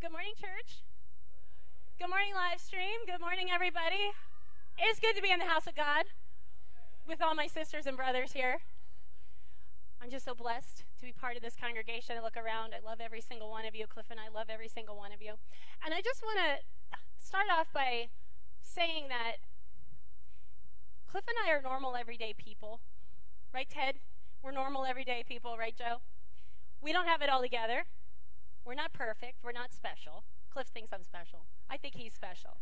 Good morning, church. Good morning, live stream. Good morning, everybody. It's good to be in the house of God with all my sisters and brothers here. I'm just so blessed to be part of this congregation. I look around. I love every single one of you. Cliff and I love every single one of you. And I just want to start off by saying that Cliff and I are normal, everyday people. Right, Ted? We're normal, everyday people. Right, Joe? We don't have it all together. We're not perfect. We're not special. Cliff thinks I'm special. I think he's special.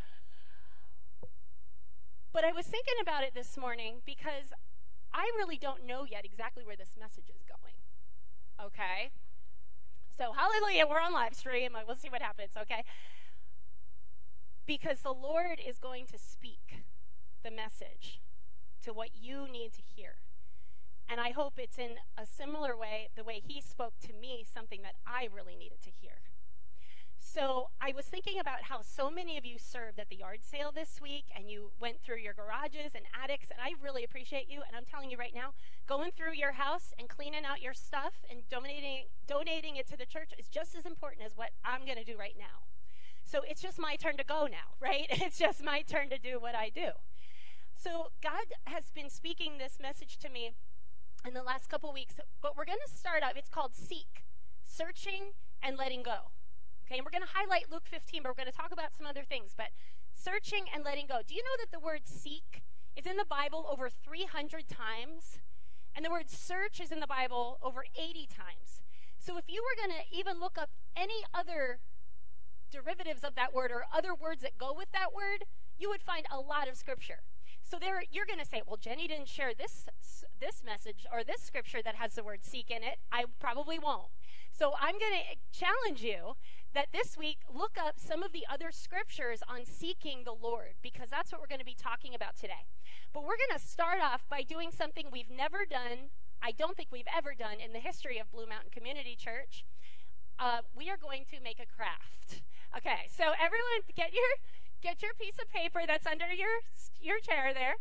But I was thinking about it this morning because I really don't know yet exactly where this message is going. Okay? So, hallelujah, we're on live stream. We'll see what happens, okay? Because the Lord is going to speak the message to what you need to hear. And I hope it's in a similar way, the way he spoke to me, something that I really needed to hear. So I was thinking about how so many of you served at the yard sale this week, and you went through your garages and attics, and I really appreciate you. And I'm telling you right now, going through your house and cleaning out your stuff and donating it to the church is just as important as what I'm going to do right now. So it's just my turn to go now, right? It's just my turn to do what I do. So God has been speaking this message to me in the last couple weeks, but we're going to start out. It's called Seek, Searching and Letting Go. Okay, and we're going to highlight Luke 15, but we're going to talk about some other things. But searching and letting go. Do you know that the word seek is in the Bible over 300 times? And the word search is in the Bible over 80 times. So if you were going to even look up any other derivatives of that word or other words that go with that word, you would find a lot of scripture. So there, you're going to say, well, Jenny didn't share this message or this scripture that has the word seek in it. I probably won't. So I'm going to challenge you that this week, look up some of the other scriptures on seeking the Lord, because that's what we're going to be talking about today. But we're going to start off by doing something we've never done, I don't think we've ever done in the history of Blue Mountain Community Church. We are going to make a craft. Okay, so everyone get your piece of paper that's under your chair there.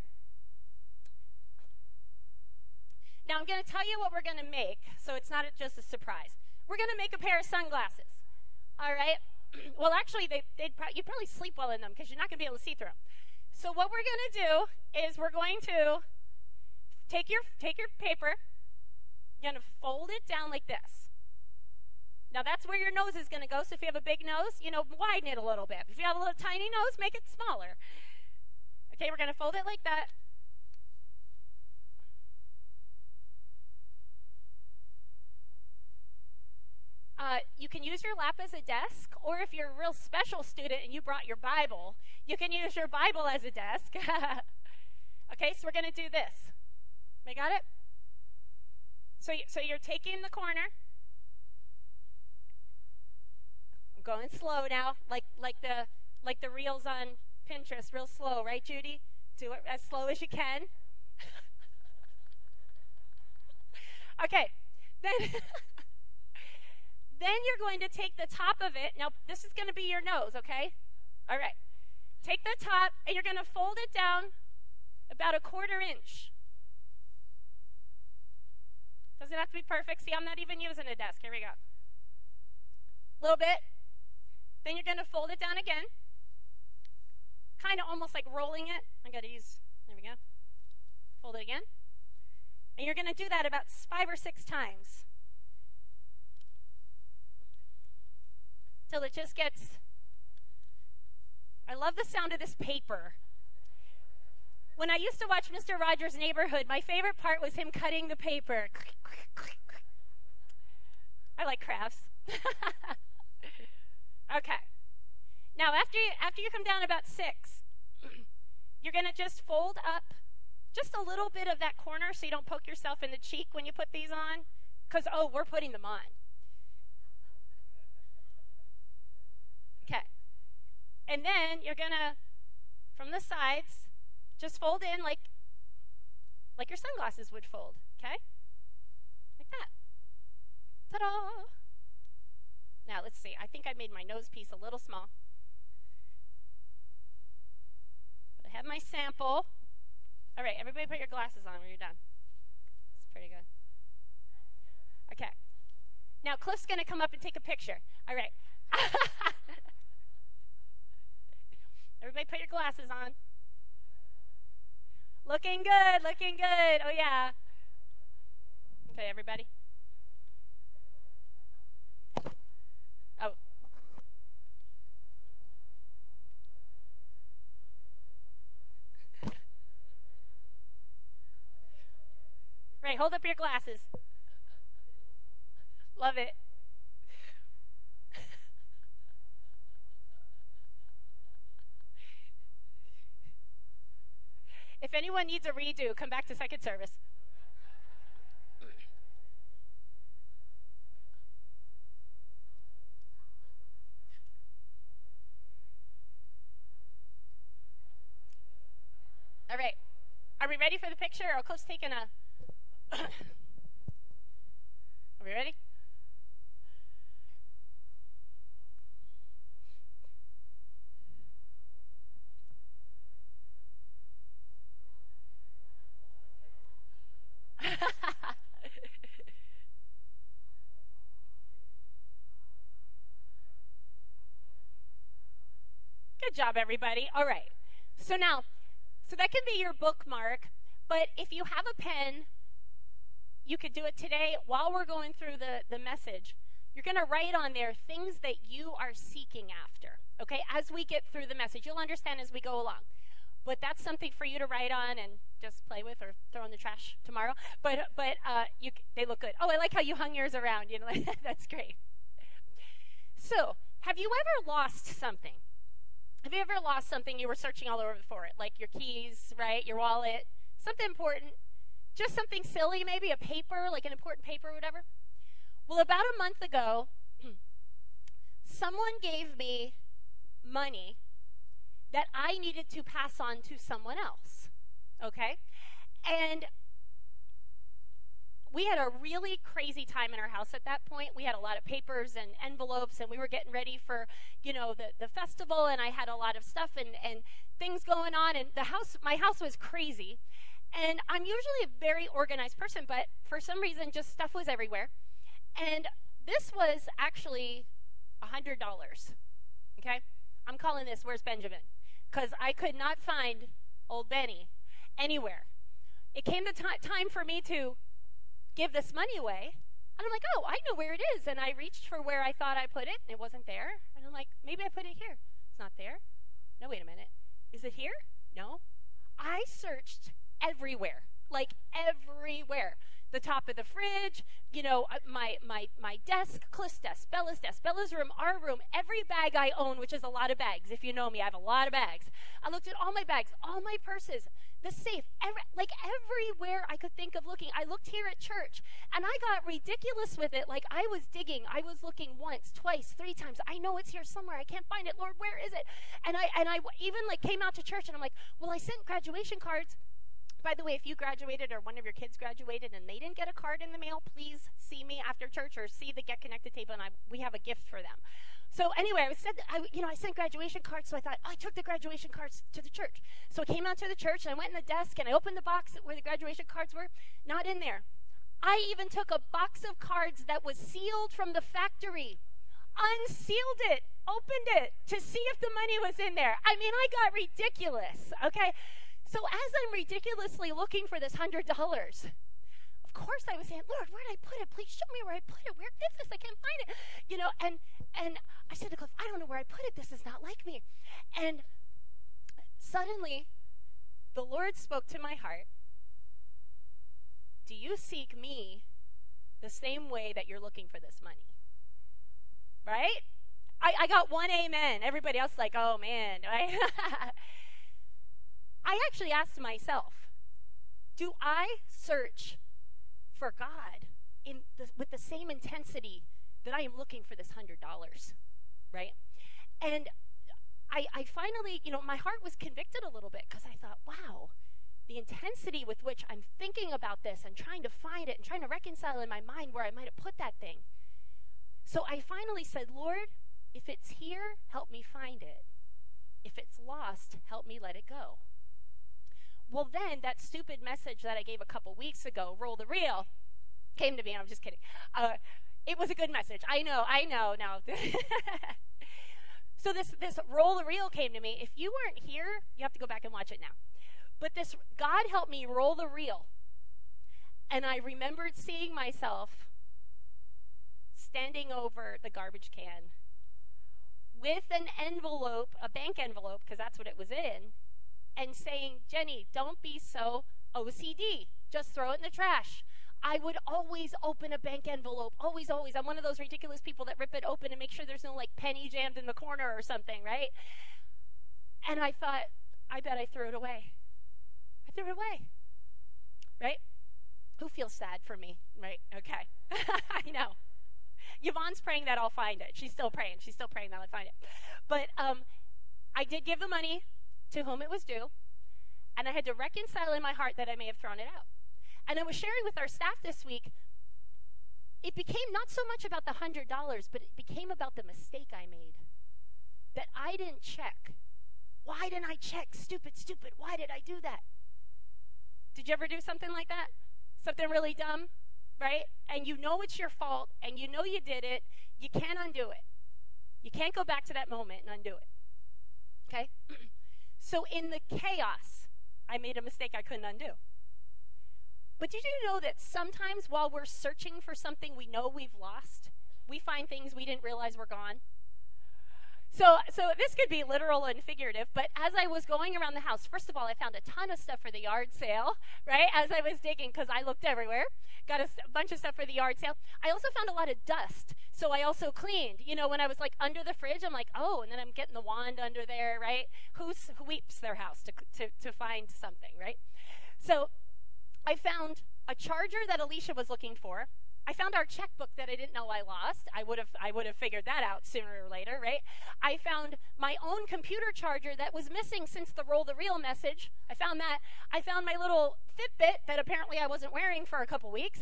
Now I'm going to tell you what we're going to make, so it's not just a surprise. We're going to make a pair of sunglasses. All right? Well, actually, you'd probably sleep well in them because you're not going to be able to see through them. So what we're going to do is we're going to take your paper. You're going to fold it down like this. Now, that's where your nose is going to go. So if you have a big nose, widen it a little bit. If you have a little tiny nose, make it smaller. Okay, we're going to fold it like that. You can use your lap as a desk, or if you're a real special student and you brought your Bible, you can use your Bible as a desk. Okay, so we're going to do this. We got it? So you're taking the corner. I'm going slow now, like the reels on Pinterest, real slow, right, Judy? Do it as slow as you can. Okay, then you're going to take the top of it. Now, this is going to be your nose, okay? All right. Take the top, and you're going to fold it down about 1/4 inch. Doesn't have to be perfect. See, I'm not even using a desk. Here we go. A little bit. Then you're going to fold it down again. Kind of almost like rolling it. I got to use, there we go. Fold it again. And you're going to do that about 5 or 6 times. Till it just gets, I love the sound of this paper. When I used to watch Mr. Rogers' Neighborhood, my favorite part was him cutting the paper. I like crafts. Okay. Now, after you come down about 6, you're going to just fold up just a little bit of that corner so you don't poke yourself in the cheek when you put these on. Because, we're putting them on. Okay. And then you're going to, from the sides, just fold in like your sunglasses would fold. Okay? Like that. Ta-da! Now, let's see. I think I made my nose piece a little small. But I have my sample. All right, everybody put your glasses on when you're done. It's pretty good. Okay. Now, Cliff's going to come up and take a picture. All right. Everybody put your glasses on. Looking good, looking good. Oh, yeah. Okay, everybody. Oh. Right, hold up your glasses. Love it. If anyone needs a redo, come back to second service. All right. Are we ready for the picture? Or Coach taking a... Are we ready? Good job, everybody. All right. So that can be your bookmark, but if you have a pen, you could do it today while we're going through the message. You're going to write on there things that you are seeking after, okay? As we get through the message, you'll understand as we go along. But that's something for you to write on and just play with or throw in the trash tomorrow. But they look good. Oh, I like how you hung yours around. You know, that's great. So, have you ever lost something? Have you ever lost something you were searching all over for it? Like your keys, right? Your wallet, something important. Just something silly, maybe a paper, like an important paper or whatever. Well, about a month ago, someone gave me money that I needed to pass on to someone else, okay? And we had a really crazy time in our house at that point. We had a lot of papers and envelopes, and we were getting ready for, the festival, and I had a lot of stuff and things going on, and my house was crazy. And I'm usually a very organized person, but for some reason, just stuff was everywhere. And this was actually $100, okay? I'm calling this Where's Benjamin? Because I could not find old Benny anywhere. It came the time for me to give this money away. And I'm like, oh, I know where it is. And I reached for where I thought I put it, and it wasn't there. And I'm like, maybe I put it here. It's not there. No, wait a minute. Is it here? No. I searched everywhere, like everywhere. The top of the fridge, my desk, Cliff's desk, Bella's room, our room, every bag I own, which is a lot of bags. If you know me, I have a lot of bags. I looked at all my bags, all my purses, the safe, everywhere I could think of looking. I looked here at church, and I got ridiculous with it. Like I was digging. I was looking once, twice, 3 times. I know it's here somewhere. I can't find it. Lord, where is it? And I even came out to church, and I'm like, well, I sent graduation cards. By the way, if you graduated or one of your kids graduated and they didn't get a card in the mail, please see me after church or see the Get Connected table, and we have a gift for them. So anyway, I sent graduation cards, so I thought, I took the graduation cards to the church. So I came out to the church, and I went in the desk, and I opened the box where the graduation cards were. Not in there. I even took a box of cards that was sealed from the factory, unsealed it, opened it to see if the money was in there. I mean, I got ridiculous, okay? So as I'm ridiculously looking for this $100, of course I was saying, Lord, where did I put it? Please show me where I put it. Where is this? I can't find it. And I said to Cliff, I don't know where I put it. This is not like me. And suddenly, the Lord spoke to my heart. Do you seek me the same way that you're looking for this money? Right? I got one amen. Everybody else like, oh, man. Right? I actually asked myself, do I search for God with the same intensity that I am looking for this $100, right? And I finally, my heart was convicted a little bit because I thought, wow, the intensity with which I'm thinking about this and trying to find it and trying to reconcile in my mind where I might have put that thing. So I finally said, Lord, if it's here, help me find it. If it's lost, help me let it go. Well, then that stupid message that I gave a couple weeks ago, Roll the Reel, came to me. I'm just kidding. It was a good message. I know. No. So this roll the reel came to me. If you weren't here, you have to go back and watch it now. But God helped me roll the reel. And I remembered seeing myself standing over the garbage can with an envelope, a bank envelope, because that's what it was in, and saying, Jenny, don't be so OCD. Just throw it in the trash. I would always open a bank envelope. Always, always. I'm one of those ridiculous people that rip it open and make sure there's no, like, penny jammed in the corner or something, right? And I thought, I bet I threw it away. I threw it away, right? Who feels sad for me, right? Okay. I know. Yvonne's praying that I'll find it. She's still praying. She's still praying that I'll find it. But I did give the money to whom it was due, and I had to reconcile in my heart that I may have thrown it out. And I was sharing with our staff this week, it became not so much about the $100, but it became about the mistake I made. That I didn't check. Why didn't I check? Stupid. Why did I do that? Did you ever do something like that? Something really dumb, right? And you know it's your fault, and you know you did it. You can't undo it. You can't go back to that moment and undo it. Okay? So in the chaos, I made a mistake I couldn't undo. But did you know that sometimes while we're searching for something we know we've lost, we find things we didn't realize were gone? So this could be literal and figurative, but as I was going around the house, first of all, I found a ton of stuff for the yard sale, right, as I was digging, because I looked everywhere. Got a bunch of stuff for the yard sale. I also found a lot of dust, so I also cleaned. You know, when I was, like, under the fridge, I'm like, oh, and then I'm getting the wand under there, right? Who sweeps their house to find something, right? So I found a charger that Alicia was looking for. I found our checkbook that I didn't know I lost. I would have figured that out sooner or later, right? I found my own computer charger that was missing since the roll the reel message. I found that. I found my little Fitbit that apparently I wasn't wearing for a couple weeks.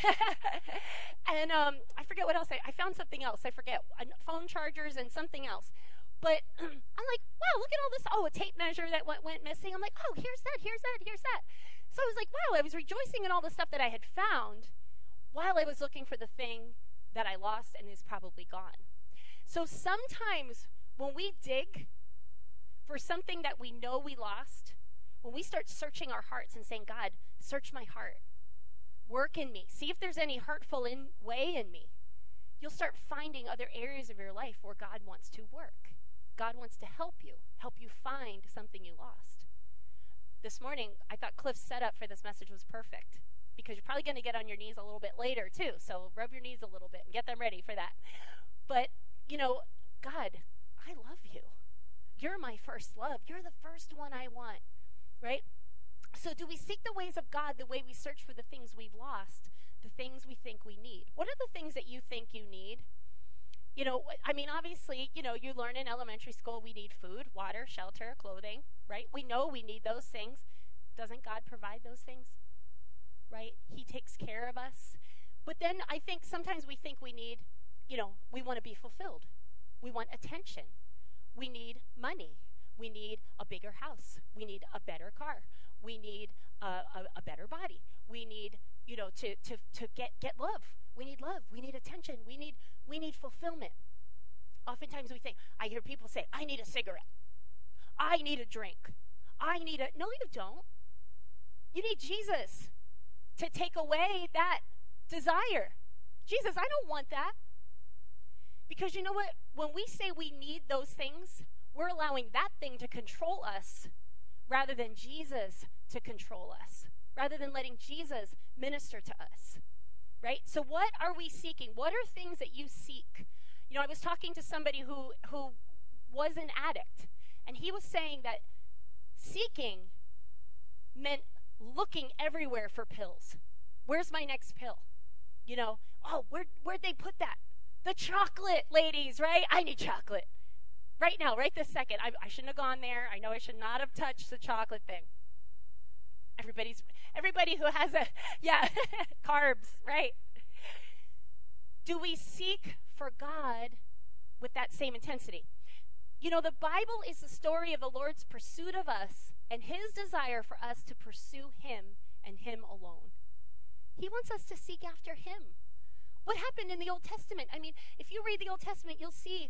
And I forget what else. I found something else. I forget. Phone chargers and something else. But I'm like, wow, look at all this. Oh, a tape measure that went missing. I'm like, oh, here's that. So I was like, wow, I was rejoicing in all the stuff that I had found while I was looking for the thing that I lost and is probably gone. So sometimes when we dig for something that we know we lost, when we start searching our hearts and saying, God, search my heart, work in me, see if there's any hurtful way in me, you'll start finding other areas of your life where God wants to work. God wants to help you find something you lost. This morning, I thought Cliff's setup for this message was perfect, because you're probably going to get on your knees a little bit later too. So rub your knees a little bit and get them ready for that. But, you know, God, I love you. You're my first love. You're the first one I want, right? So do we seek the ways of God the way we search for the things we've lost, the things we think we need? What are the things that you think you need? You know, I mean, obviously, you know, you learn in elementary school we need food, water, shelter, clothing, right? We know we need those things. Doesn't God provide those things? Right? He takes care of us. But then I think sometimes we think we need, you know, we want to be fulfilled. We want attention. We need money. We need a bigger house. We need a better car. We need a better body. We need, you know, to get love. We need love. We need attention. We need fulfillment. Oftentimes we think, I hear people say, I need a cigarette. I need a drink. No, you don't. You need Jesus to take away that desire. Jesus, I don't want that. Because you know what? When we say we need those things, we're allowing that thing to control us rather than Jesus to control us, rather than letting Jesus minister to us, right? So what are we seeking? What are things that you seek? You know, I was talking to somebody who was an addict, and he was saying that seeking meant looking everywhere for pills. Where's my next pill? You know, oh, where'd they put that? The chocolate, ladies, right? I need chocolate. Right now, right this second. I shouldn't have gone there. I know I should not have touched the chocolate thing. Everybody who has carbs, right? Do we seek for God with that same intensity? You know, the Bible is the story of the Lord's pursuit of us and his desire for us to pursue him and him alone. He wants us to seek after him. What happened in the Old Testament? I mean, if you read the Old Testament, you'll see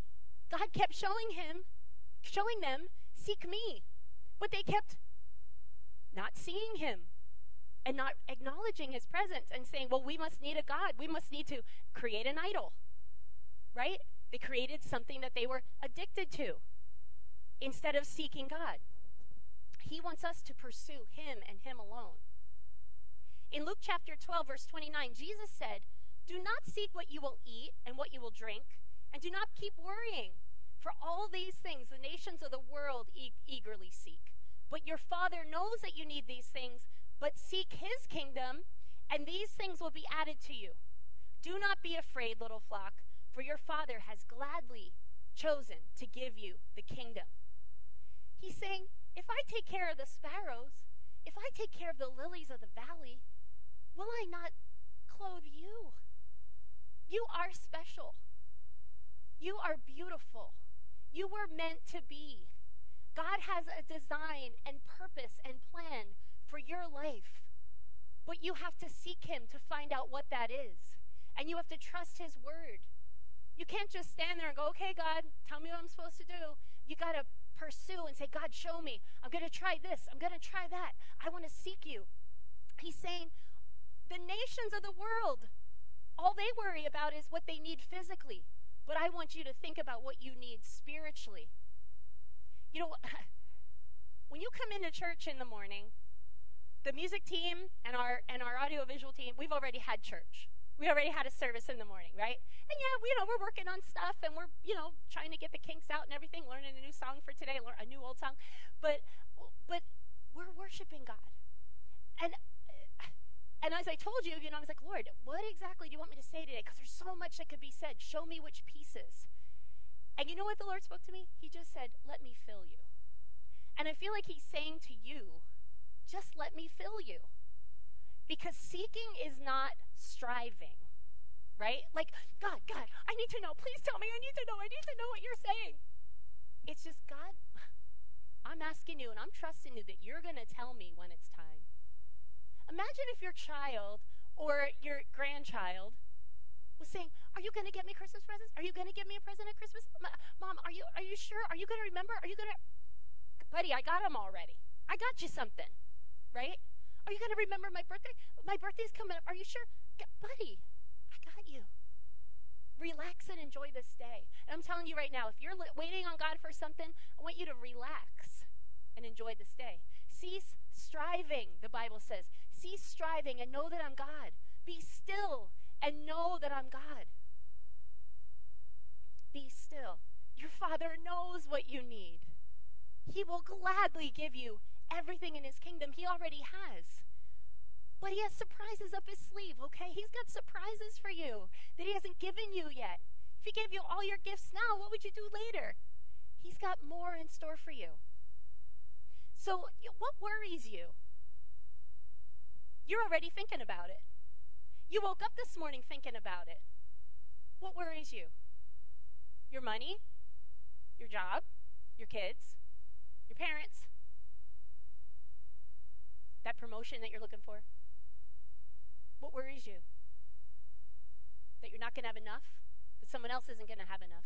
God kept showing them, seek me. But they kept not seeing him and not acknowledging his presence and saying, well, we must need a God. We must need to create an idol, right? They created something that they were addicted to instead of seeking God. He wants us to pursue him and him alone. In Luke chapter 12, verse 29, Jesus said, do not seek what you will eat and what you will drink, and do not keep worrying. For all these things the nations of the world eagerly seek. But your Father knows that you need these things, but seek his kingdom, and these things will be added to you. Do not be afraid, little flock, for your Father has gladly chosen to give you the kingdom. He's saying, if I take care of the sparrows, if I take care of the lilies of the valley, will I not clothe you? You are special. You are beautiful. You were meant to be. God has a design and purpose and plan for your life. But you have to seek him to find out what that is. And you have to trust his word. You can't just stand there and go, okay, God, tell me what I'm supposed to do. You got to pursue and say, God, show me. I'm going to try this. I'm going to try that. I want to seek you. He's saying the nations of the world, all they worry about is what they need physically. But I want you to think about what you need spiritually. You know, when you come into church in the morning, the music team and our audiovisual team, we've already had church. We already had a service in the morning, right? And yeah, we're working on stuff and we're, trying to get the kinks out and everything, learning a new song for today, a new old song. But we're worshiping God. And as I told you, I was like, Lord, what exactly do you want me to say today? Because there's so much that could be said. Show me which pieces. And you know what the Lord spoke to me? He just said, let me fill you. And I feel like he's saying to you, just let me fill you. Because seeking is not striving, right? Like, God, I need to know. Please tell me. I need to know what you're saying. It's just, God, I'm asking you and I'm trusting you that you're going to tell me when it's time. Imagine if your child or your grandchild was saying, are you going to get me Christmas presents? Are you going to give me a present at Christmas? Mom, are you sure? Are you going to remember? Are you going to... Buddy, I got them already. I got you something, right? Are you going to remember my birthday? My birthday's coming up. Are you sure? Buddy, I got you. Relax and enjoy this day. And I'm telling you right now, if you're waiting on God for something, I want you to relax and enjoy this day. Cease striving, the Bible says. Cease striving and know that I'm God. Be still and know that I'm God. Be still. Your Father knows what you need. He will gladly give you everything in his kingdom. He already has. But he has surprises up his sleeve, okay? He's got surprises for you that he hasn't given you yet. If he gave you all your gifts now, what would you do later? He's got more in store for you. So what worries you? You're already thinking about it. You woke up this morning thinking about it. What worries you? Your money? Your job? Your kids? Your parents? That promotion that you're looking for? What worries you? That you're not going to have enough? That someone else isn't going to have enough?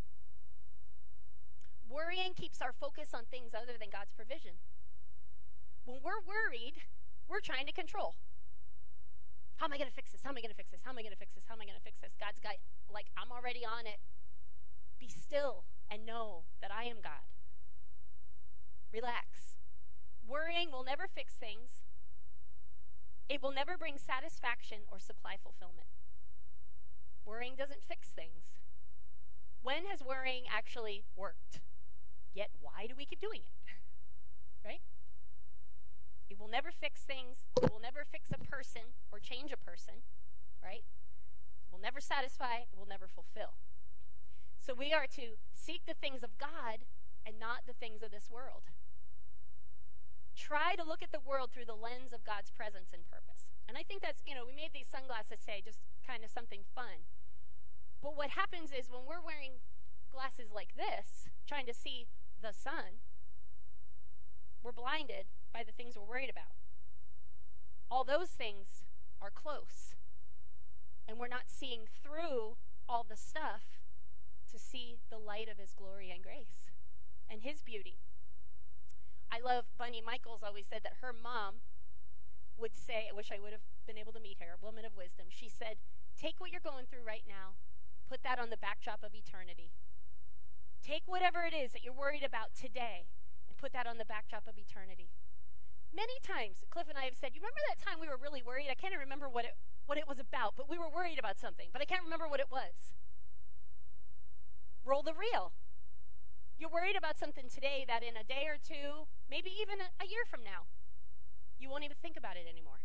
Worrying keeps our focus on things other than God's provision. When we're worried, we're trying to control. How am I going to fix this? How am I going to fix this? How am I going to fix this? How am I going to fix this? God's got, I'm already on it. Be still and know that I am God. Relax. Worrying will never fix things. It will never bring satisfaction or supply fulfillment. Worrying doesn't fix things. When has worrying actually worked? Yet why do we keep doing it? Right? It will never fix things. It will never fix a person or change a person. Right? It will never satisfy. It will never fulfill. So we are to seek the things of God and not the things of this world. Try to look at the world through the lens of God's presence and purpose. And I think that's, we made these sunglasses today, just kind of something fun. But what happens is when we're wearing glasses like this, trying to see the sun, we're blinded by the things we're worried about. All those things are close. And we're not seeing through all the stuff to see the light of his glory and grace and his beauty. I love Bunny Michaels always said that her mom would say, I wish I would have been able to meet her, a woman of wisdom. She said, take what you're going through right now, put that on the backdrop of eternity. Take whatever it is that you're worried about today and put that on the backdrop of eternity. Many times, Cliff and I have said, you remember that time we were really worried? I can't even remember what it was about, but we were worried about something, but I can't remember what it was. Roll the reel. You're worried about something today that in a day or two, maybe even a year from now, you won't even think about it anymore.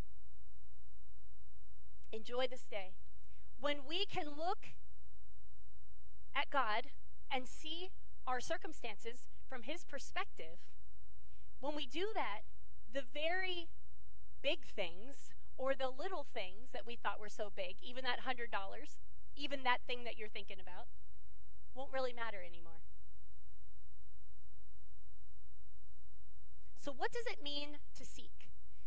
Enjoy this day. When we can look at God and see our circumstances from his perspective, when we do that, the very big things or the little things that we thought were so big, even that $100, even that thing that you're thinking about, won't really matter anymore. So what does it mean to seek?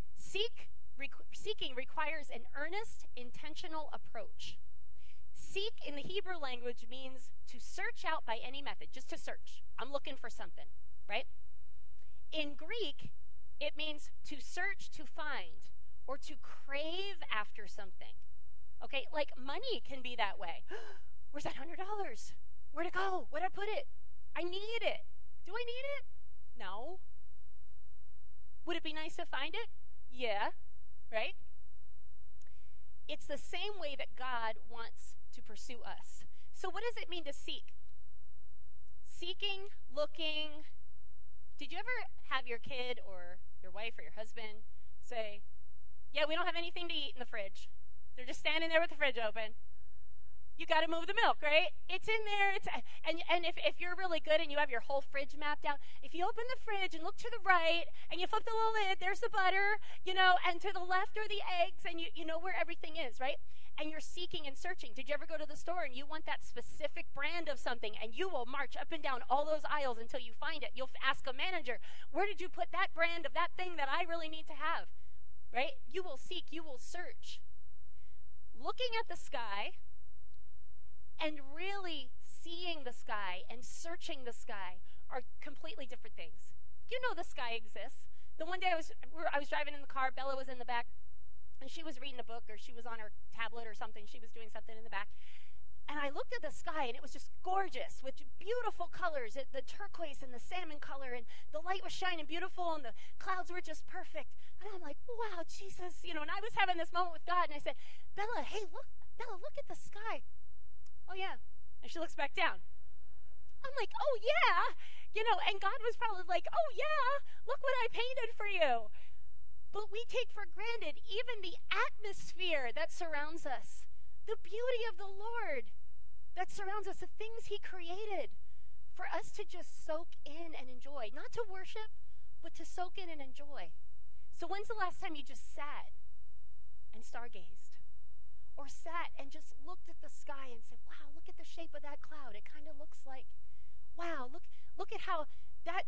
Seeking requires an earnest, intentional approach. Seek in the Hebrew language means to search out by any method, just to search. I'm looking for something, right? In Greek, it means to search, to find, or to crave after something. Okay, like money can be that way. Where's that $100? Where'd it go? Where'd I put it? I need it. Do I need it? No. Would it be nice to find it? Yeah, right? It's the same way that God wants to pursue us. So what does it mean to seek? Seeking, looking. Did you ever have your kid or your wife or your husband say, yeah, we don't have anything to eat in the fridge. They're just standing there with the fridge open. You got to move the milk, right? It's in there. And if you're really good and you have your whole fridge mapped out, if you open the fridge and look to the right and you flip the little lid, there's the butter, and to the left are the eggs, and you know where everything is, right? And you're seeking and searching. Did you ever go to the store and you want that specific brand of something, and you will march up and down all those aisles until you find it? You'll ask a manager, where did you put that brand of that thing that I really need to have, right? You will seek, you will search. Looking at the sky and really seeing the sky and searching the sky are completely different things. You know the sky exists. The one day I was driving in the car, Bella was in the back, and she was reading a book, or she was on her tablet or something. She was doing something in the back. And I looked at the sky, and it was just gorgeous with beautiful colors, the turquoise and the salmon color, and the light was shining beautiful, and the clouds were just perfect. And I'm like, wow, Jesus. And I was having this moment with God, and I said, Bella, hey, look at the sky. Oh, yeah. And she looks back down. I'm like, oh, yeah. And God was probably like, oh, yeah, look what I painted for you. But we take for granted even the atmosphere that surrounds us, the beauty of the Lord that surrounds us, the things he created for us to just soak in and enjoy. Not to worship, but to soak in and enjoy. So when's the last time you just sat and stargazed? Or sat and just looked at the sky and said, wow, look at the shape of that cloud. It kind of looks like, wow, look at how that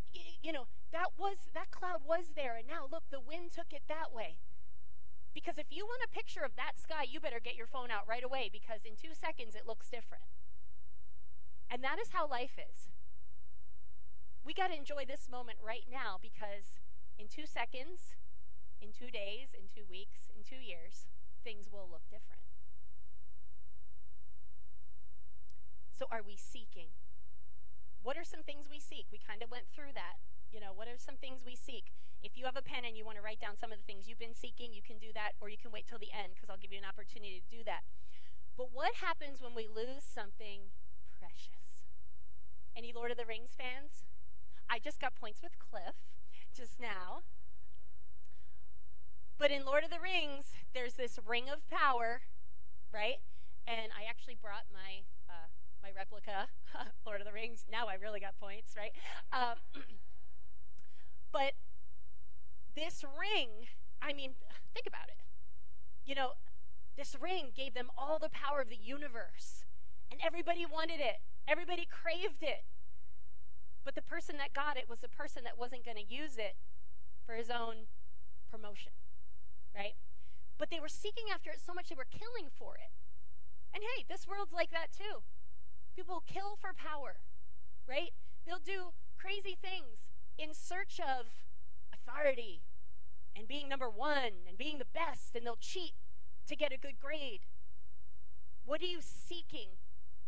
cloud was there, and now look, the wind took it that way. Because if you want a picture of that sky, you better get your phone out right away, because in 2 seconds it looks different. And that is how life is. We got to enjoy this moment right now, because in 2 seconds, in 2 days, in 2 weeks, in 2 years, things will look different. So are we seeking? What are some things we seek? We kind of went through that. What are some things we seek? If you have a pen and you want to write down some of the things you've been seeking, you can do that, or you can wait till the end, because I'll give you an opportunity to do that. But what happens when we lose something precious? Any Lord of the Rings fans? I just got points with Cliff just now. But in Lord of the Rings, there's this ring of power, right? And I actually brought my replica, Lord of the Rings. Now I really got points, right? But this ring, think about it. This ring gave them all the power of the universe, and everybody wanted it. Everybody craved it. But the person that got it was the person that wasn't going to use it for his own promotion, right? But they were seeking after it so much they were killing for it. And hey, this world's like that too. People kill for power. right? They'll do crazy things in search of authority and being number one and being the best, and they'll cheat to get a good grade. What are you seeking?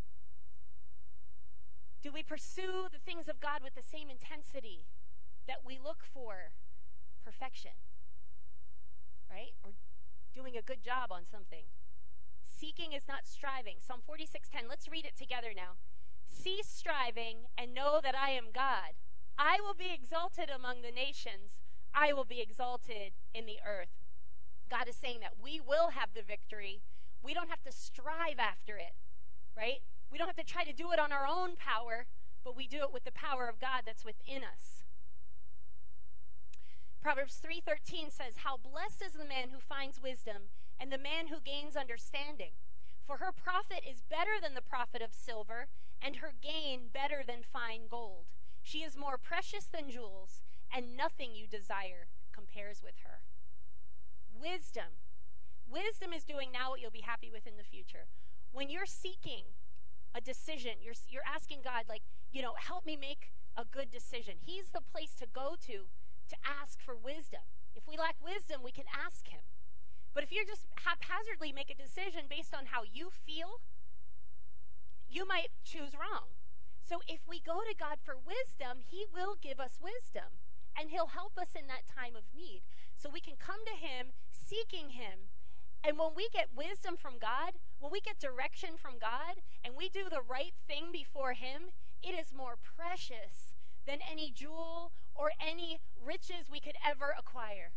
Do we pursue the things of God with the same intensity that we look for perfection, right? Or doing a good job on something. Seeking is not striving. Psalm 46:10, let's read it together now. Cease striving and know that I am God. I will be exalted among the nations. I will be exalted in the earth. God is saying that we will have the victory. We don't have to strive after it, right? We don't have to try to do it on our own power, but we do it with the power of God that's within us. Proverbs 3:13 says, how blessed is the man who finds wisdom and the man who gains understanding. For her profit is better than the profit of silver, and her gain better than fine gold. She is more precious than jewels, and nothing you desire compares with her. Wisdom. Wisdom is doing now what you'll be happy with in the future. When you're seeking a decision, you're asking God, like, help me make a good decision. He's the place to go to ask for wisdom. If we lack wisdom, we can ask him. But if you just haphazardly make a decision based on how you feel, you might choose wrong. So if we go to God for wisdom, he will give us wisdom, and he'll help us in that time of need. So we can come to him, seeking him. And when we get wisdom from God, when we get direction from God, and we do the right thing before him, it is more precious than any jewel or any riches we could ever acquire.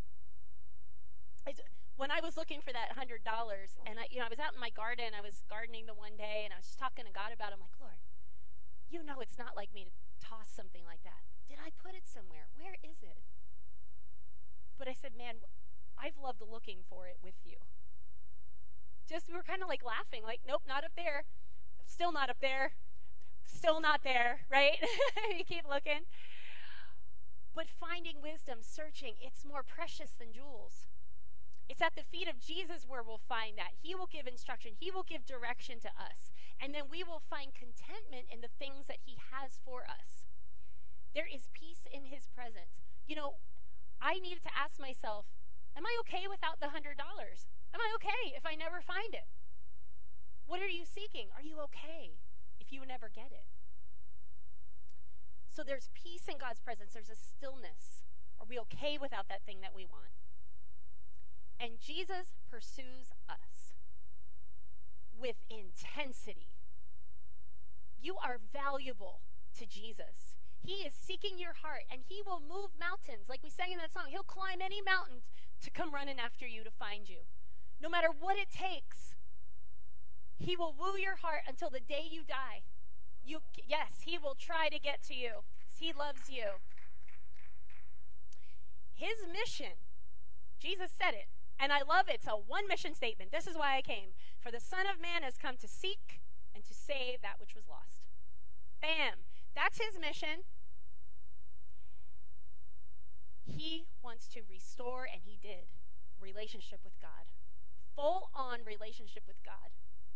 When I was looking for that $100, and I was out in my garden, I was gardening the one day, and I was just talking to God about it. I'm like, Lord, it's not like me to toss something like that. Did I put it somewhere? Where is it? But I said, man, I've loved looking for it with you. We were kind of like laughing, like, nope, not up there. Still not up there. Still not there, right? You keep looking. But finding wisdom, searching, it's more precious than jewels. It's at the feet of Jesus where we'll find that. He will give instruction. He will give direction to us. And then we will find contentment in the things that he has for us. There is peace in his presence. I needed to ask myself, am I okay without the $100? Am I okay if I never find it? What are you seeking? Are you okay if you never get it? So there's peace in God's presence. There's a stillness. Are we okay without that thing that we want? And Jesus pursues us with intensity. You are valuable to Jesus. He is seeking your heart, and he will move mountains. Like we sang in that song, he'll climb any mountain to come running after you to find you. No matter what it takes, he will woo your heart until the day you die. Yes, he will try to get to you. He loves you. His mission, Jesus said it, and I love it. It's a one mission statement. This is why I came. For the Son of Man has come to seek and to save that which was lost. Bam. That's his mission. He wants to restore, and he did, relationship with God. Full-on relationship with God.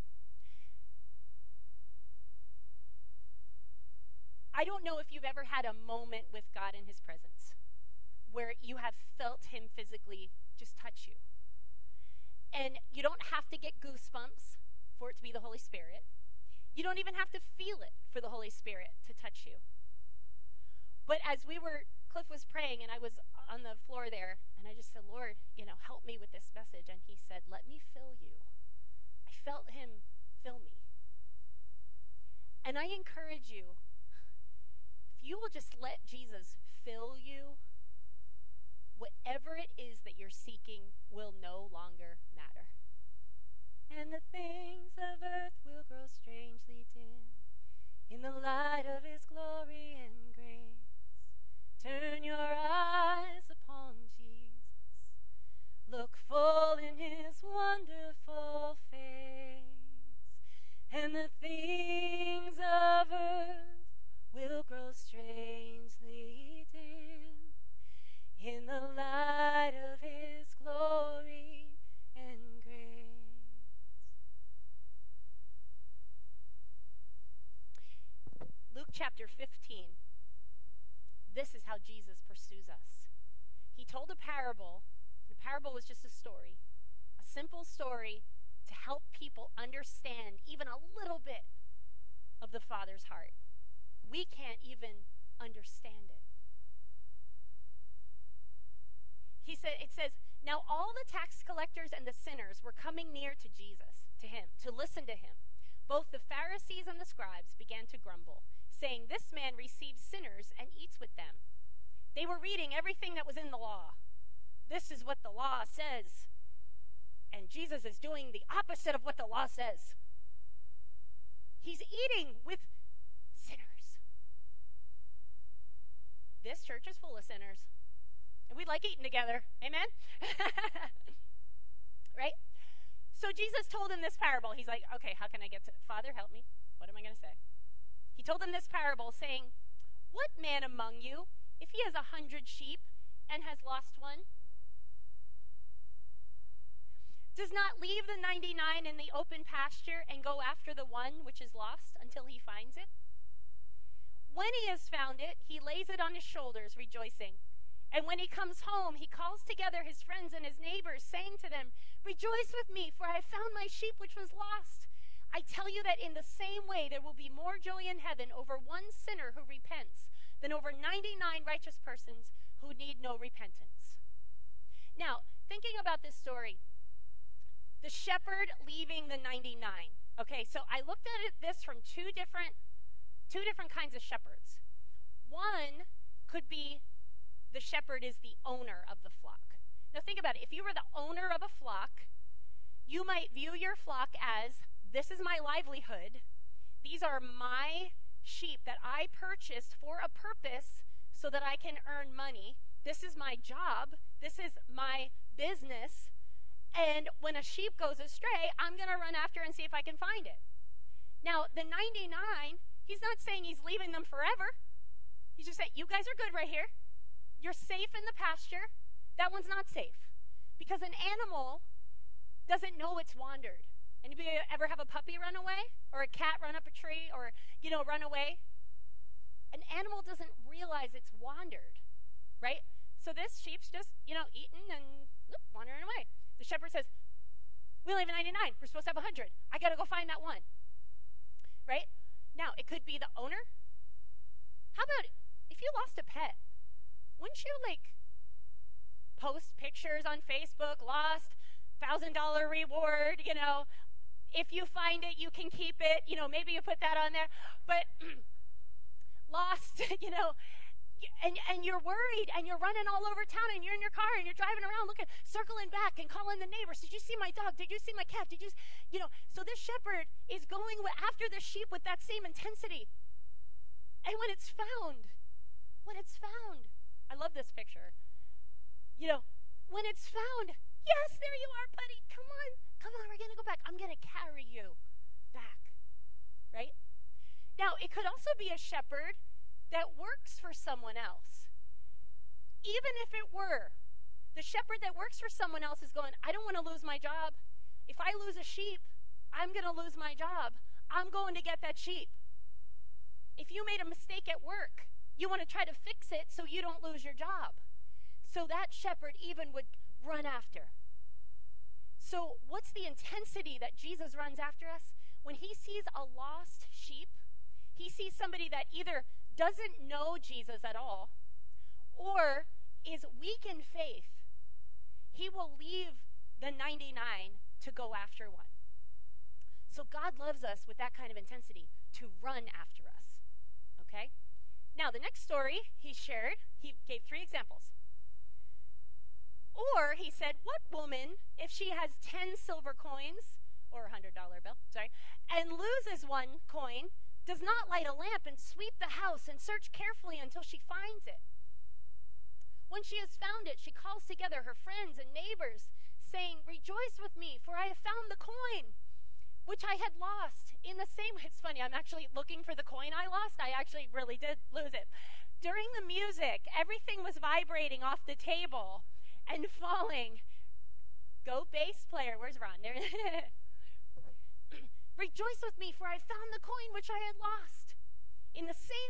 I don't know if you've ever had a moment with God in his presence where you have felt him physically just touch you. And you don't have to get goosebumps for it to be the Holy Spirit. You don't even have to feel it for the Holy Spirit to touch you. But as Cliff was praying, and I was on the floor there, and I just said, Lord, help me with this message. And he said, let me fill you. I felt him fill me. And I encourage you, if you will just let Jesus fill you, whatever it is that you're seeking will no longer matter. And the things of earth will grow strangely dim in the light of his glory and grace. Turn your eyes upon Jesus. Look full in his wonderful face. And the things of earth will grow strangely dim in the light of his glory and grace. Luke Luke chapter 15, this is how Jesus pursues us. He told a parable. The parable was just a story, a simple story to help people understand even a little bit of the Father's heart. We can't even understand it. It says, now all the tax collectors and the sinners were coming near to Jesus, to him, to listen to him. Both the Pharisees and the scribes began to grumble, saying, this man receives sinners and eats with them. They were reading everything that was in the law. This is what the law says. And Jesus is doing the opposite of what the law says. He's eating with sinners. This church is full of sinners. And we like eating together. Amen? Right? So Jesus told him this parable. He's like, okay, how can I get to... Father, help me. What am I going to say? He told him this parable saying, what man among you, if he has 100 sheep and has lost one, does not leave the 99 in the open pasture and go after the one which is lost until he finds it? When he has found it, he lays it on his shoulders, rejoicing. And when he comes home, he calls together his friends and his neighbors, saying to them, rejoice with me, for I have found my sheep which was lost. I tell you that in the same way there will be more joy in heaven over one sinner who repents than over 99 righteous persons who need no repentance. Now, thinking about this story, the shepherd leaving the 99. Okay, so I looked at this from two different kinds of shepherds. One could be the shepherd is the owner of the flock. Now think about it. If you were the owner of a flock, you might view your flock as, this is my livelihood. These are my sheep that I purchased for a purpose so that I can earn money. This is my job. This is my business. And when a sheep goes astray, I'm going to run after and see if I can find it. Now, the 99, he's not saying he's leaving them forever. He's just saying, you guys are good right here. You're safe in the pasture. That one's not safe. Because an animal doesn't know it's wandered. Anybody ever have a puppy run away? Or a cat run up a tree? Or, run away? An animal doesn't realize it's wandered. Right? So this sheep's just, eating and wandering away. The shepherd says, we only have 99. We're supposed to have 100. I got to go find that one. Right? Now, it could be the owner. How about if you lost a pet? Wouldn't you, post pictures on Facebook, lost, $1,000 reward, if you find it, you can keep it, maybe you put that on there, but lost, and you're worried, and you're running all over town, and you're in your car, and you're driving around looking, circling back, and calling the neighbors, did you see my dog, did you see my cat, so this shepherd is going after the sheep with that same intensity, and when it's found, I love this picture. When it's found, yes, there you are, buddy. Come on, we're going to go back. I'm going to carry you back, right? Now, it could also be a shepherd that works for someone else. Even if it were, the shepherd that works for someone else is going, I don't want to lose my job. If I lose a sheep, I'm going to lose my job. I'm going to get that sheep. If you made a mistake at work, you want to try to fix it so you don't lose your job. So that shepherd even would run after. So what's the intensity that Jesus runs after us? When he sees a lost sheep, he sees somebody that either doesn't know Jesus at all or is weak in faith, he will leave the 99 to go after one. So God loves us with that kind of intensity, to run after us. Okay? Now, the next story he shared, he gave 3 examples. Or he said, what woman, if she has 10 silver coins, or a $100 bill, and loses 1 coin, does not light a lamp and sweep the house and search carefully until she finds it? When she has found it, she calls together her friends and neighbors, saying, rejoice with me, for I have found the coin which I had lost. In the same way, it's funny, I'm actually looking for the coin I lost. I actually really did lose it. During the music, everything was vibrating off the table and falling. Go bass player. Where's Ron? There. Rejoice with me, for I found the coin which I had lost. In the same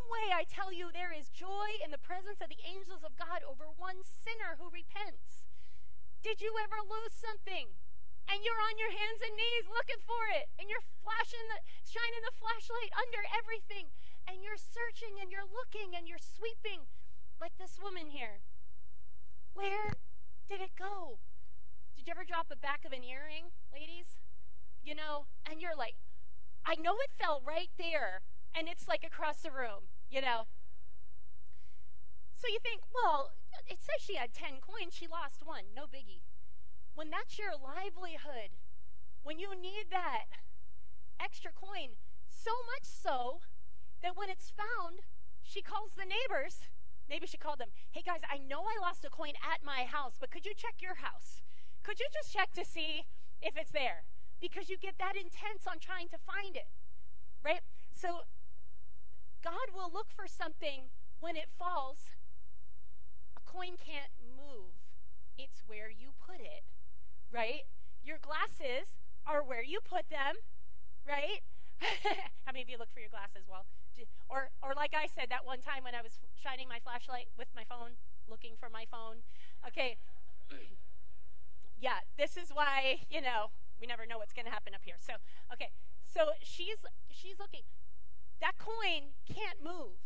tell you, there is joy in the presence of the angels of God over one sinner who repents. Did you ever lose something? And you're on your hands and knees looking for it, and you're shining the flashlight under everything, and you're searching and you're looking and you're sweeping like this woman here. Where did it go? Did you ever drop the back of an earring, ladies? You know, and you're like, I know it fell right there, and it's like across the room, you know. So you think, well, it says she had 10 coins, she lost one, no biggie. When that's your livelihood, when you need that extra coin, so much so that when it's found, she calls the neighbors. Maybe she called them, hey guys, I know I lost a coin at my house, but could you check your house? Could you just check to see if it's there? Because you get that intense on trying to find it, right? So God will look for something when it falls. A coin can't move. It's where you put it. Right? Your glasses are where you put them, right? How many of you look for your glasses? Well, or like I said that one time when I was shining my flashlight with my phone, looking for my phone. Okay. Yeah, this is why, you know, we never know what's going to happen up here. So, okay. So she's looking. That coin can't move.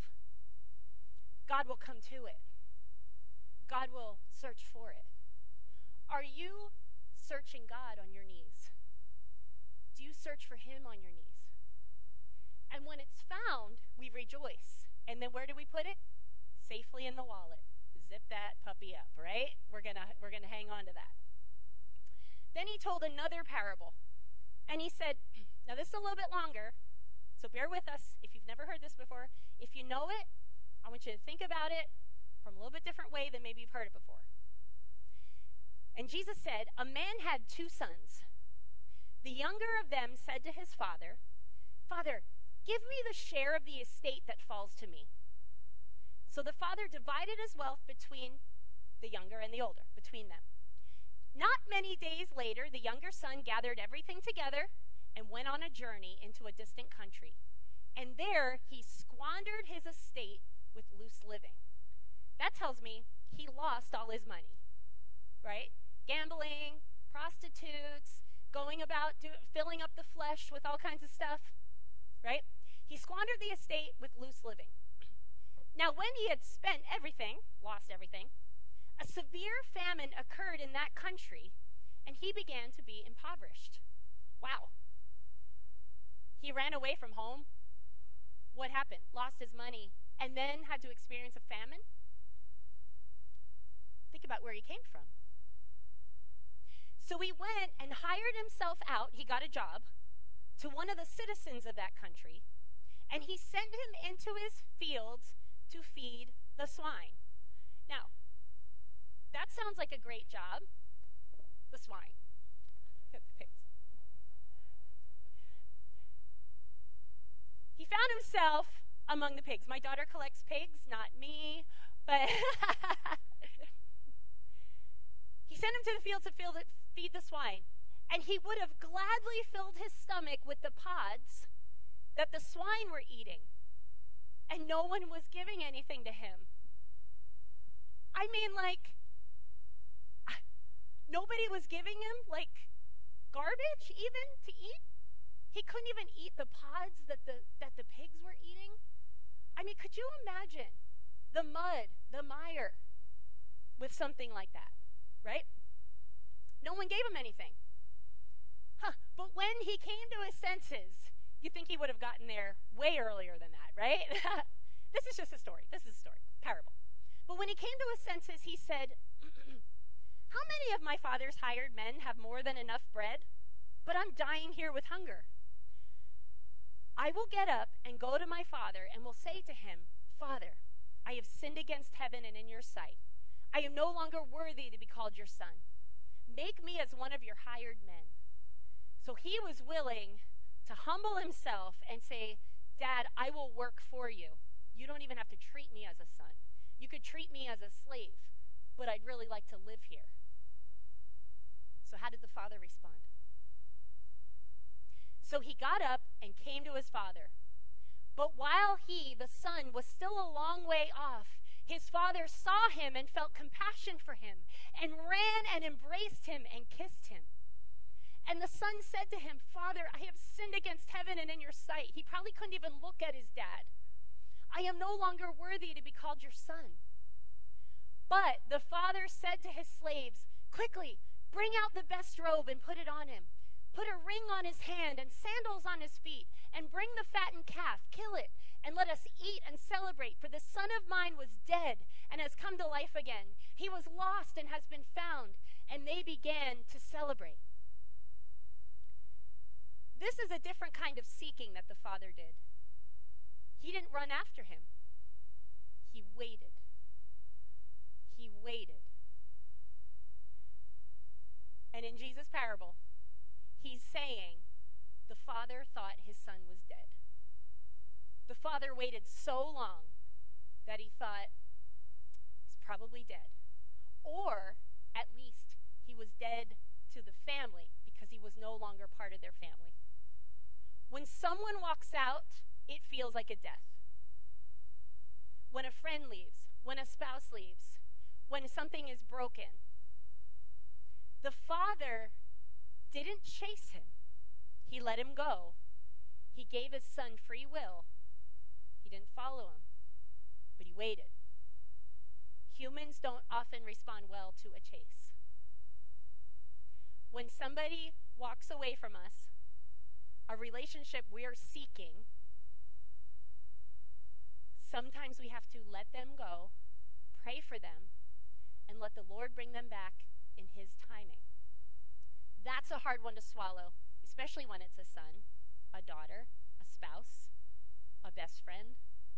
God will come to it. God will search for it. Are you searching God on your knees? Do you search for him on your knees? And when it's found, we rejoice. And then where do we put it? Safely in the wallet. Zip that puppy up, right? We're gonna hang on to that. Then he told another parable. And he said, now this is a little bit longer, so bear with us if you've never heard this before. If you know it, I want you to think about it from a little bit different way than maybe you've heard it before. And Jesus said, a man had 2 sons. The younger of them said to his father, Father, give me the share of the estate that falls to me. So the father divided his wealth between the younger and the older, between them. Not many days later, the younger son gathered everything together and went on a journey into a distant country. And there he squandered his estate with loose living. That tells me he lost all his money, right? Gambling, prostitutes, going about filling up the flesh with all kinds of stuff, right? He squandered the estate with loose living. Now, when he had spent everything, lost everything, a severe famine occurred in that country, and he began to be impoverished. Wow. He ran away from home. What happened? Lost his money, and then had to experience a famine? Think about where he came from. So he went and hired himself out, he got a job, to one of the citizens of that country, and he sent him into his fields to feed the swine. Now, that sounds like a great job. The swine. The pigs. He found himself among the pigs. My daughter collects pigs, not me, but he sent him to the field to feed the swine. And he would have gladly filled his stomach with the pods that the swine were eating. And no one was giving anything to him. I mean, like, nobody was giving him, like, garbage even to eat? He couldn't even eat the pods that the pigs were eating? I mean, could you imagine the mud, the mire, with something like that, right? No one gave him anything. But when he came to his senses, you think he would have gotten there way earlier than that, right? This is just a story. This is a story, parable. But when he came to his senses, he said, how many of my father's hired men have more than enough bread? But I'm dying here with hunger. I will get up and go to my father and will say to him, Father, I have sinned against heaven and in your sight. I am no longer worthy to be called your son. Make me as one of your hired men. So he was willing to humble himself and say, Dad, I will work for you. You don't even have to treat me as a son. You could treat me as a slave, but I'd really like to live here. So how did the father respond? So he got up and came to his father. But while he, the son, son was still a long way off, his father saw him and felt compassion for him and ran and embraced him and kissed him. And the son said to him, "Father, I have sinned against heaven and in your sight." He probably couldn't even look at his dad. "I am no longer worthy to be called your son." But the father said to his slaves, "Quickly, bring out the best robe and put it on him. Put a ring on his hand and sandals on his feet, and bring the fattened calf, kill it, and let us eat and celebrate. For this son of mine was dead and has come to life again. He was lost and has been found." And they began to celebrate. This is a different kind of seeking that the father did. He didn't run after him. He waited. He waited. And in Jesus' parable, he's saying the father thought his son was dead. The father waited so long that he thought he's probably dead. Or at least he was dead to the family because he was no longer part of their family. When someone walks out, it feels like a death. When a friend leaves, when a spouse leaves, when something is broken. The father didn't chase him. He let him go. He gave his son free will. He didn't follow him, but he waited. Humans don't often respond well to a chase. When somebody walks away from us, a relationship we're seeking, sometimes we have to let them go, pray for them, and let the Lord bring them back in his timing. That's a hard one to swallow, especially when it's a son, a daughter, a spouse, a best friend.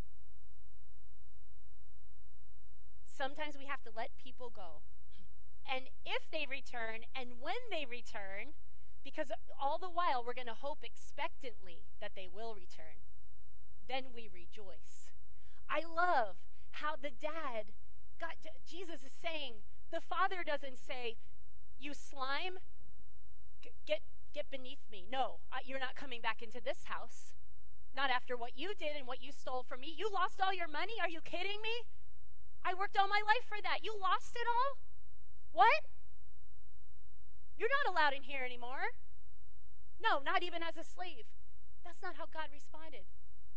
Sometimes we have to let people go. And if they return, and when they return, because all the while we're going to hope expectantly that they will return, then we rejoice. I love how the dad, Jesus is saying, the father doesn't say, "You slime, get beneath me." No, you're not coming back into this house. Not after what you did and what you stole from me. You lost all your money? Are you kidding me? I worked all my life for that. You lost it all? What? You're not allowed in here anymore. No, not even as a slave. That's not how God responded.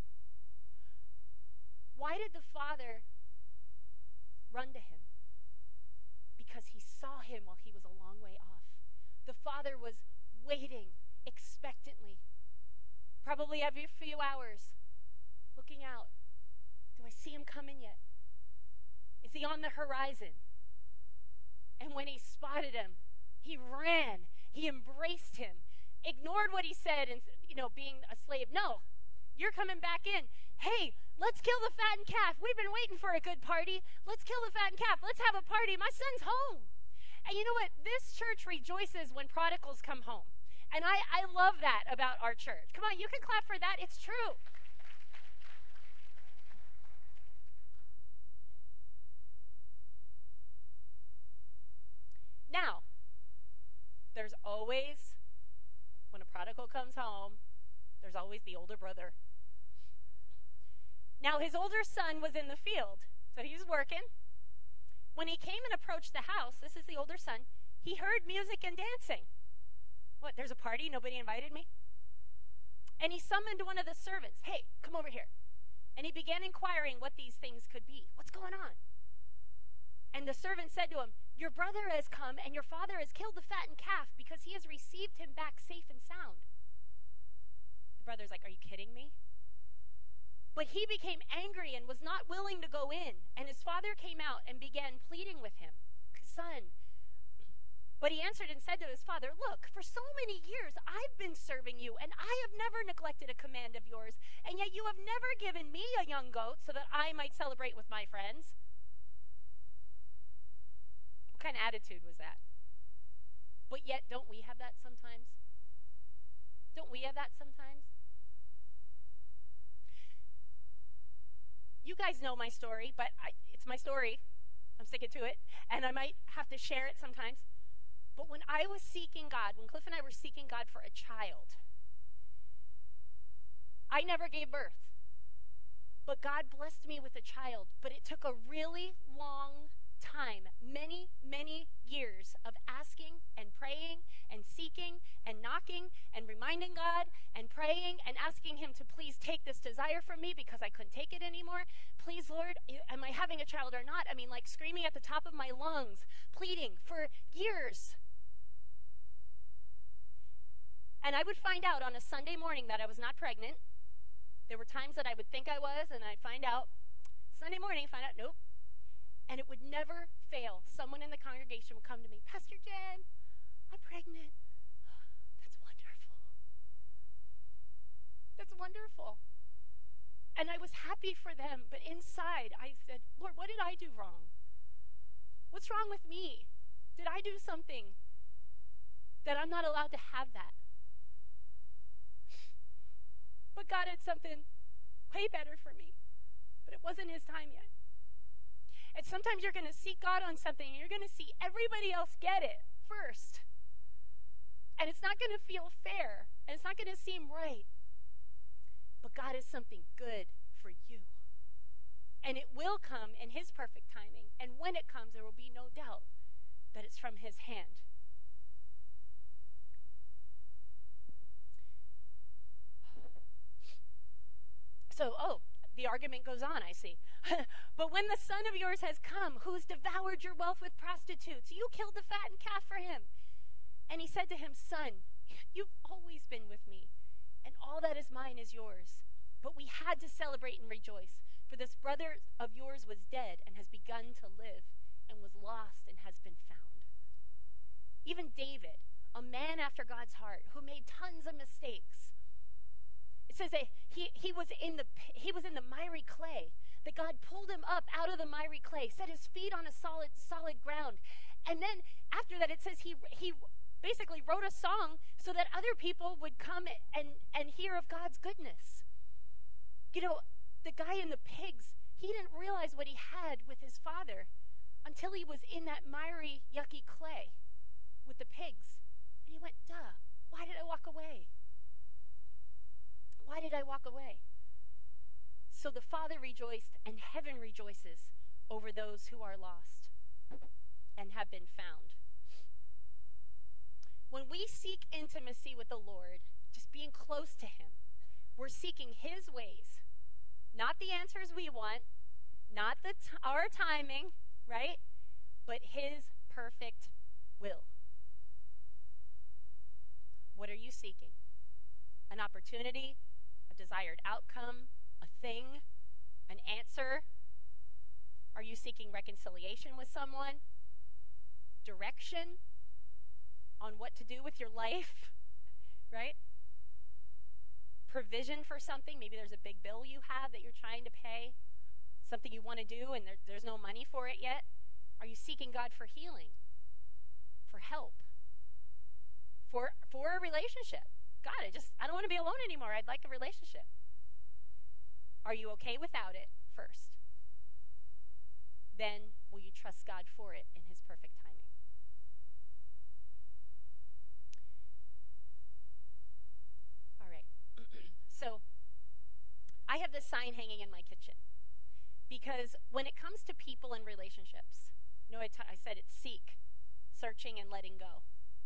Why did the father run to him? Because he saw him while he was a long way off. The father was waiting expectantly, probably every few hours, looking out. Do I see him coming yet? Is he on the horizon? And when he spotted him, he ran. He embraced him, ignored what he said, and being a slave. No, you're coming back in. Hey, let's kill the fattened calf. We've been waiting for a good party. Let's kill the fattened calf. Let's have a party. My son's home. And you know what? This church rejoices when prodigals come home. And I love that about our church. Come on, you can clap for that. It's true. Now, there's always, when a prodigal comes home, there's always the older brother. Now, his older son was in the field, so he was working. When he came and approached the house, this is the older son, he heard music and dancing. What, there's a party? Nobody invited me? And he summoned one of the servants. Hey, come over here. And he began inquiring what these things could be. What's going on? And the servant said to him, "Your brother has come, and your father has killed the fattened calf because he has received him back safe and sound." The brother's like, "Are you kidding me?" But he became angry and was not willing to go in. And his father came out and began pleading with him. "Son." But he answered and said to his father, "Look, for so many years I've been serving you, and I have never neglected a command of yours. And yet you have never given me a young goat so that I might celebrate with my friends." What kind of attitude was that? But yet, don't we have that sometimes? Don't we have that sometimes? You guys know my story, but it's my story. I'm sticking to it, and I might have to share it sometimes. But when I was seeking God, when Cliff and I were seeking God for a child, I never gave birth. But God blessed me with a child. But it took a really long time, many, many years of asking and praying and seeking and knocking and reminding God and praying and asking him to please take this desire from me because I couldn't take it anymore. Please, Lord, am I having a child or not? I mean, like screaming at the top of my lungs, pleading for years. And I would find out on a Sunday morning that I was not pregnant. There were times that I would think I was, and I'd find out. Sunday morning, find out, nope. And it would never fail. Someone in the congregation would come to me, Pastor Jen, I'm pregnant. That's wonderful. That's wonderful. And I was happy for them, but inside I said, Lord, what did I do wrong? What's wrong with me? Did I do something that I'm not allowed to have that? But God had something way better for me. But it wasn't his time yet. And sometimes you're going to seek God on something and you're going to see everybody else get it first. And it's not going to feel fair. And it's not going to seem right. But God has something good for you. And it will come in his perfect timing. And when it comes, there will be no doubt that it's from his hand. So, the argument goes on, I see. But when the son of yours has come, who's devoured your wealth with prostitutes, you killed the fattened calf for him. And he said to him, Son, you've always been with me, and all that is mine is yours. But we had to celebrate and rejoice, for this brother of yours was dead and has begun to live, and was lost and has been found. Even David, a man after God's heart, who made tons of mistakes, it says that he was in the miry clay, that God pulled him up out of the miry clay, set his feet on a solid ground. And then after that, it says he basically wrote a song so that other people would come and hear of God's goodness. You know, the guy in the pigs, he didn't realize what he had with his father until he was in that miry, yucky clay with the pigs. And he went, duh, why did I walk away? Why did I walk away? So the Father rejoiced and heaven rejoices over those who are lost and have been found. When we seek intimacy with the Lord, just being close to him, we're seeking his ways, not the answers we want, not our timing, right? But his perfect will. What are you seeking? An opportunity? Desired outcome, a thing, an answer? Are you seeking reconciliation with someone? Direction on what to do with your life, right? Provision for something. Maybe there's a big bill you have that you're trying to pay, something you want to do and there's no money for it yet. Are you seeking God for healing, for help, for a relationship? God, I don't want to be alone anymore. I'd like a relationship. Are you okay without it first? Then will you trust God for it in his perfect timing? All right. So I have this sign hanging in my kitchen because when it comes to people and relationships, I said it's seek, searching, and letting go.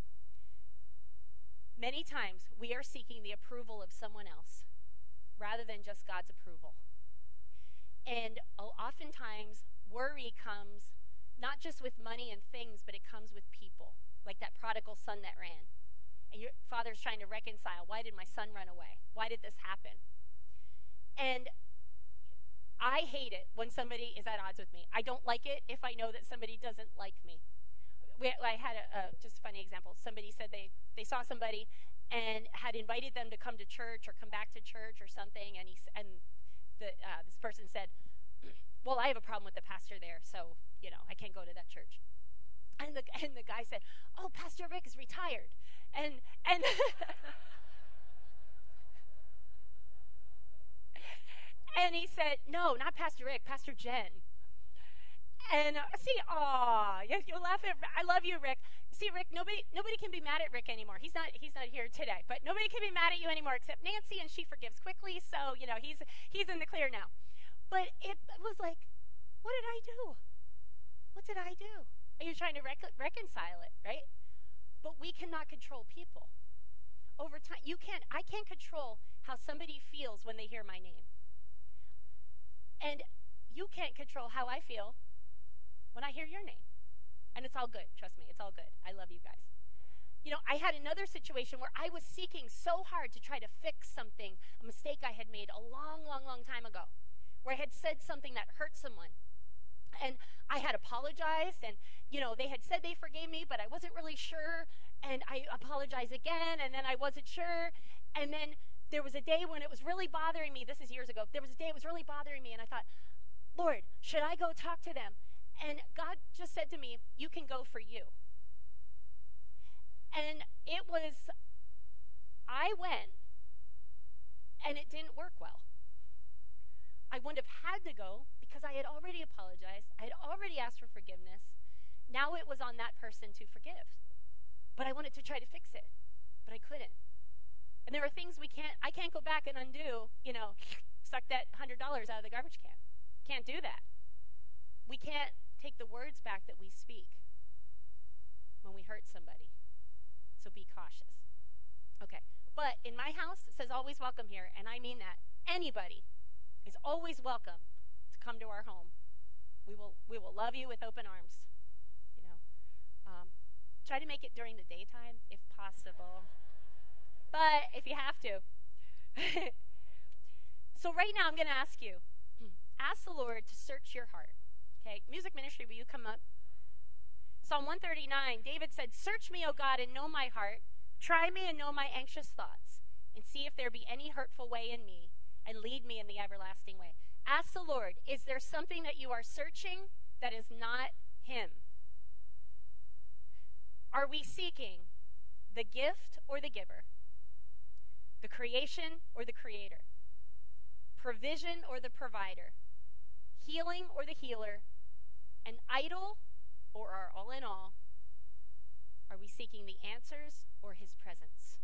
Many times we are seeking the approval of someone else rather than just God's approval. And oftentimes worry comes not just with money and things, but it comes with people, like that prodigal son that ran. And your father's trying to reconcile. Why did my son run away? Why did this happen? And I hate it when somebody is at odds with me. I don't like it if I know that somebody doesn't like me. I had just a funny example. Somebody said they saw somebody and had invited them to come to church or come back to church or something, and this person said, well, I have a problem with the pastor there, so, I can't go to that church. And the guy said, oh, Pastor Rick is retired. And and he said, no, not Pastor Rick, Pastor Jen. And you'll laugh at. I love you, Rick. See, Rick, nobody can be mad at Rick anymore. He's not here today, but nobody can be mad at you anymore except Nancy, and she forgives quickly. So he's in the clear now. But it was like, what did I do? What did I do? Are you trying to reconcile it, right? But we cannot control people. Over time, I can't control how somebody feels when they hear my name. And you can't control how I feel when I hear your name. And it's all good. Trust me, it's all good. I love you guys. I had another situation where I was seeking so hard to try to fix something, a mistake I had made a long, long, long time ago, where I had said something that hurt someone. And I had apologized, and, they had said they forgave me, but I wasn't really sure. And I apologized again, and then I wasn't sure. And then there was a day when it was really bothering me. This is years ago. There was a day it was really bothering me, and I thought, Lord, should I go talk to them? And God just said to me, you can go for you. And I went, and it didn't work well. I wouldn't have had to go because I had already apologized. I had already asked for forgiveness. Now it was on that person to forgive. But I wanted to try to fix it, but I couldn't. And there are things I can't go back and undo, suck that $100 out of the garbage can. Can't do that. We can't take the words back that we speak when we hurt somebody. So be cautious. Okay. But in my house, it says always welcome here, and I mean that. Anybody is always welcome to come to our home. We will love you with open arms. Try to make it during the daytime if possible. But if you have to. So right now I'm going to ask you, ask the Lord to search your heart. Okay, music ministry, will you come up? Psalm 139, David said, search me, O God, and know my heart. Try me and know my anxious thoughts, and see if there be any hurtful way in me, and lead me in the everlasting way. Ask the Lord, is there something that you are searching that is not him? Are we seeking the gift or the giver? The creation or the creator? Provision or the provider? Healing or the healer? An idol or our all in all? Are we seeking the answers or his presence?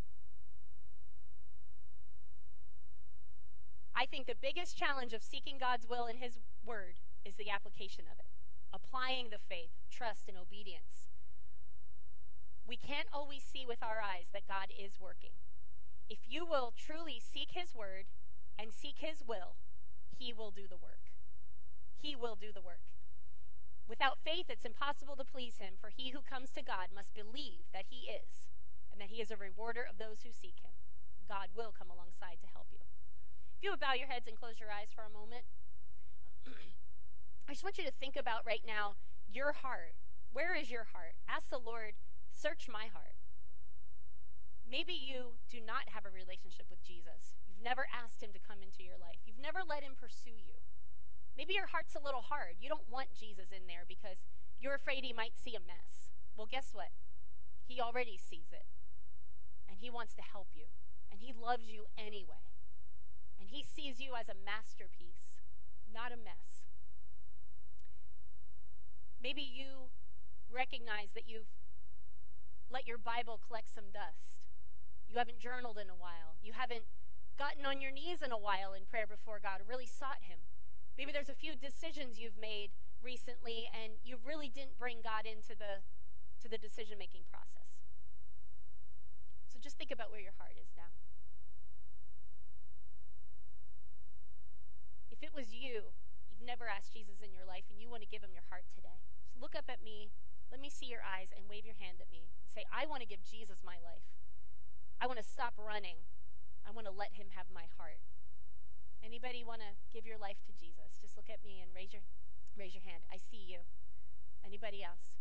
I think the biggest challenge of seeking God's will in his word is the application of it. Applying the faith, trust, and obedience. We can't always see with our eyes that God is working. If you will truly seek his word and seek his will, he will do the work. He will do the work. Without faith, it's impossible to please him, for he who comes to God must believe that he is, and that he is a rewarder of those who seek him. God will come alongside to help you. If you would bow your heads and close your eyes for a moment. I just want you to think about right now your heart. Where is your heart? Ask the Lord, search my heart. Maybe you do not have a relationship with Jesus. You've never asked him to come into your life. You've never let him pursue you. Maybe your heart's a little hard. You don't want Jesus in there because you're afraid he might see a mess. Well, guess what? He already sees it. And he wants to help you. And he loves you anyway. And he sees you as a masterpiece, not a mess. Maybe you recognize that you've let your Bible collect some dust. You haven't journaled in a while. You haven't gotten on your knees in a while in prayer before God or really sought him. Maybe there's a few decisions you've made recently and you really didn't bring God into the decision-making process. So just think about where your heart is now. If it was you've never asked Jesus in your life and you want to give him your heart today, just look up at me, let me see your eyes, and wave your hand at me and say, I want to give Jesus my life. I want to stop running. I want to let him have my heart. Anybody want to give your life to Jesus? Just look at me and raise your hand. I see you. Anybody else?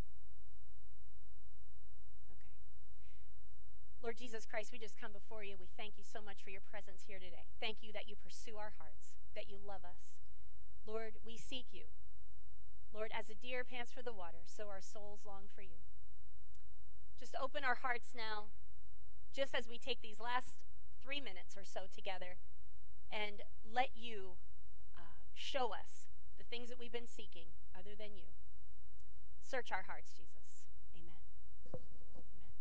Okay. Lord Jesus Christ, we just come before you. We thank you so much for your presence here today. Thank you that you pursue our hearts, that you love us. Lord, we seek you. Lord, as a deer pants for the water, so our souls long for you. Just open our hearts now, just as we take these last 3 minutes or so together, and let you show us the things that we've been seeking other than you. Search our hearts, Jesus.